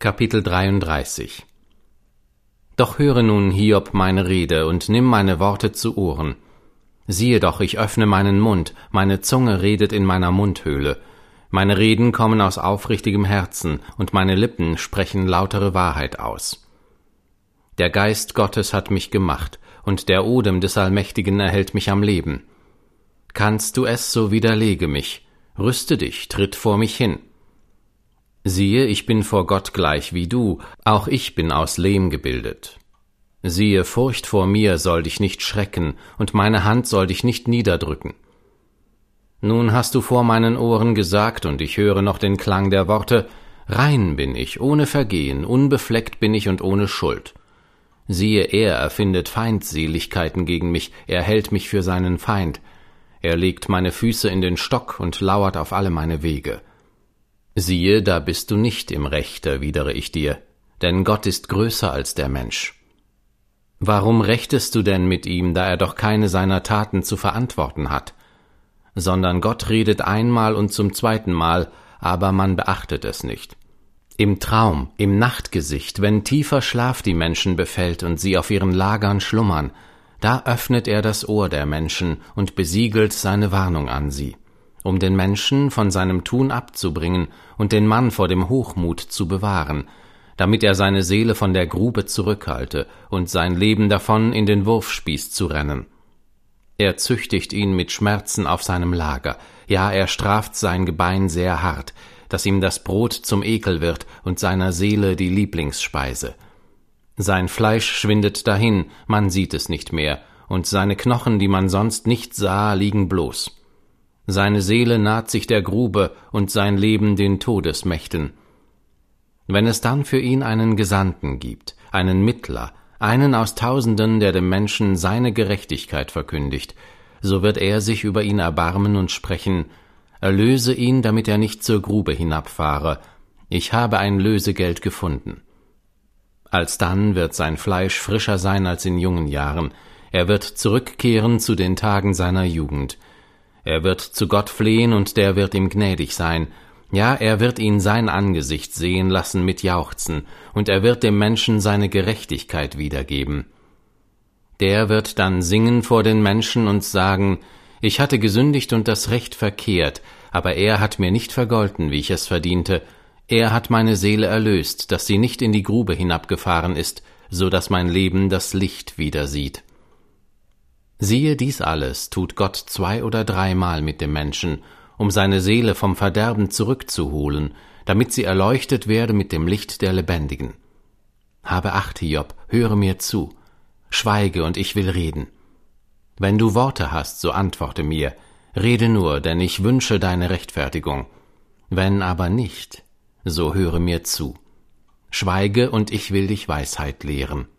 Kapitel 33. Doch höre nun, Hiob, meine Rede, und nimm meine Worte zu Ohren. Siehe doch, ich öffne meinen Mund, meine Zunge redet in meiner Mundhöhle. Meine Reden kommen aus aufrichtigem Herzen, und meine Lippen sprechen lautere Wahrheit aus. Der Geist Gottes hat mich gemacht, und der Odem des Allmächtigen erhält mich am Leben. Kannst du es, so widerlege mich. Rüste dich, tritt vor mich hin. Siehe, ich bin vor Gott gleich wie du, auch ich bin aus Lehm gebildet. Siehe, Furcht vor mir soll dich nicht schrecken, und meine Hand soll dich nicht niederdrücken. Nun hast du vor meinen Ohren gesagt, und ich höre noch den Klang der Worte, rein bin ich, ohne Vergehen, unbefleckt bin ich und ohne Schuld. Siehe, er erfindet Feindseligkeiten gegen mich, er hält mich für seinen Feind. Er legt meine Füße in den Stock und lauert auf alle meine Wege. Siehe, da bist du nicht im Recht, erwidere ich dir, denn Gott ist größer als der Mensch. Warum rechtest du denn mit ihm, da er doch keine seiner Taten zu verantworten hat? Sondern Gott redet einmal und zum zweiten Mal, aber man beachtet es nicht. Im Traum, im Nachtgesicht, wenn tiefer Schlaf die Menschen befällt und sie auf ihren Lagern schlummern, da öffnet er das Ohr der Menschen und besiegelt seine Warnung an sie, um den Menschen von seinem Tun abzubringen und den Mann vor dem Hochmut zu bewahren, damit er seine Seele von der Grube zurückhalte und sein Leben davon in den Wurfspieß zu rennen. Er züchtigt ihn mit Schmerzen auf seinem Lager, ja, er straft sein Gebein sehr hart, dass ihm das Brot zum Ekel wird und seiner Seele die Lieblingsspeise. Sein Fleisch schwindet dahin, man sieht es nicht mehr, und seine Knochen, die man sonst nicht sah, liegen bloß. Seine Seele naht sich der Grube und sein Leben den Todesmächten. Wenn es dann für ihn einen Gesandten gibt, einen Mittler, einen aus Tausenden, der dem Menschen seine Gerechtigkeit verkündigt, so wird er sich über ihn erbarmen und sprechen, erlöse ihn, damit er nicht zur Grube hinabfahre, ich habe ein Lösegeld gefunden. Alsdann wird sein Fleisch frischer sein als in jungen Jahren, er wird zurückkehren zu den Tagen seiner Jugend. Er wird zu Gott flehen, und der wird ihm gnädig sein. Ja, er wird ihn sein Angesicht sehen lassen mit Jauchzen, und er wird dem Menschen seine Gerechtigkeit wiedergeben. Der wird dann singen vor den Menschen und sagen, ich hatte gesündigt und das Recht verkehrt, aber er hat mir nicht vergolten, wie ich es verdiente. Er hat meine Seele erlöst, dass sie nicht in die Grube hinabgefahren ist, so dass mein Leben das Licht wieder sieht. Siehe, dies alles tut Gott 2 oder 3 Mal mit dem Menschen, um seine Seele vom Verderben zurückzuholen, damit sie erleuchtet werde mit dem Licht der Lebendigen. Habe Acht, Hiob, höre mir zu, schweige, und ich will reden. Wenn du Worte hast, so antworte mir, rede nur, denn ich wünsche deine Rechtfertigung. Wenn aber nicht, so höre mir zu. Schweige, und ich will dich Weisheit lehren.